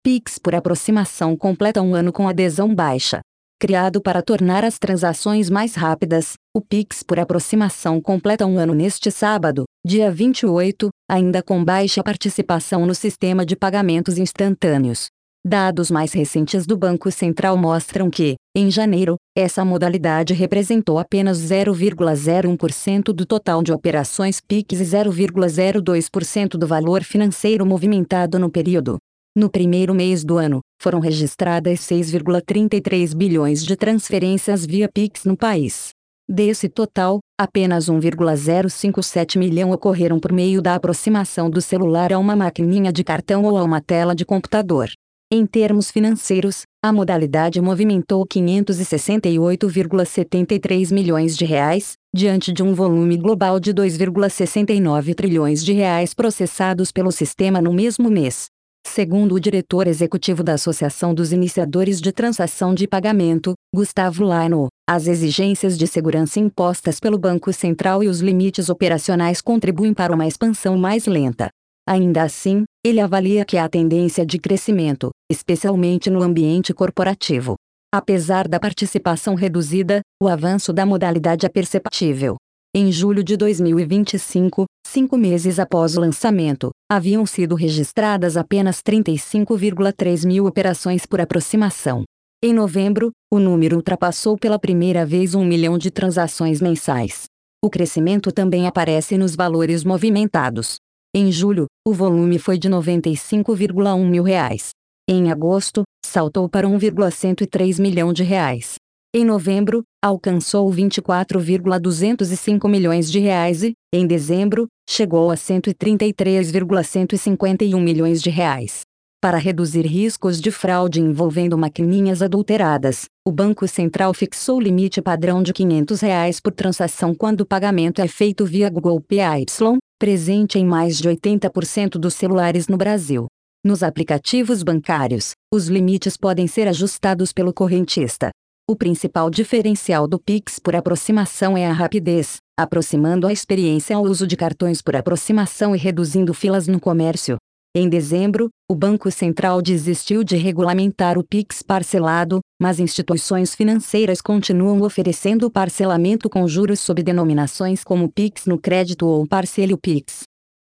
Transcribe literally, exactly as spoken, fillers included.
Pix por aproximação completa um ano com adesão baixa. Criado para tornar as transações mais rápidas, o Pix por aproximação completa um ano neste sábado, dia vinte e oito, ainda com baixa participação no sistema de pagamentos instantâneos. Dados mais recentes do Banco Central mostram que, em janeiro, essa modalidade representou apenas zero vírgula zero um por cento do total de operações Pix e zero vírgula zero dois por cento do valor financeiro movimentado no período. No primeiro mês do ano, foram registradas seis vírgula trinta e três bilhões de transferências via Pix no país. Desse total, apenas um vírgula zero cinco sete milhão ocorreram por meio da aproximação do celular a uma maquininha de cartão ou a uma tela de computador. Em termos financeiros, a modalidade movimentou quinhentos e sessenta e oito vírgula setenta e três milhões de reais, diante de um volume global de dois vírgula sessenta e nove trilhões de reais processados pelo sistema no mesmo mês. Segundo o diretor executivo da Associação dos Iniciadores de Transação de Pagamento, Gustavo Lano, as exigências de segurança impostas pelo Banco Central e os limites operacionais contribuem para uma expansão mais lenta. Ainda assim, ele avalia que há tendência de crescimento, especialmente no ambiente corporativo. Apesar da participação reduzida, o avanço da modalidade é perceptível. Em julho de dois mil e vinte e cinco, cinco meses após o lançamento, haviam sido registradas apenas trinta e cinco vírgula três mil operações por aproximação. Em novembro, o número ultrapassou pela primeira vez um milhão de transações mensais. O crescimento também aparece nos valores movimentados. Em julho, o volume foi de noventa e cinco vírgula um mil reais. Em agosto, saltou para um vírgula cento e três milhão de reais. Em novembro, alcançou vinte e quatro vírgula duzentos e cinco milhões de reais e, em dezembro, chegou a cento e trinta e três vírgula cento e cinquenta e um milhões de reais. Para reduzir riscos de fraude envolvendo maquininhas adulteradas, o Banco Central fixou o limite padrão de quinhentos reais por transação quando o pagamento é feito via Google Pay, presente em mais de oitenta por cento dos celulares no Brasil. Nos aplicativos bancários, os limites podem ser ajustados pelo correntista. O principal diferencial do Pix por aproximação é a rapidez, aproximando a experiência ao uso de cartões por aproximação e reduzindo filas no comércio. Em dezembro, o Banco Central desistiu de regulamentar o Pix parcelado, mas instituições financeiras continuam oferecendo parcelamento com juros sob denominações como Pix no crédito ou Parcele o Pix.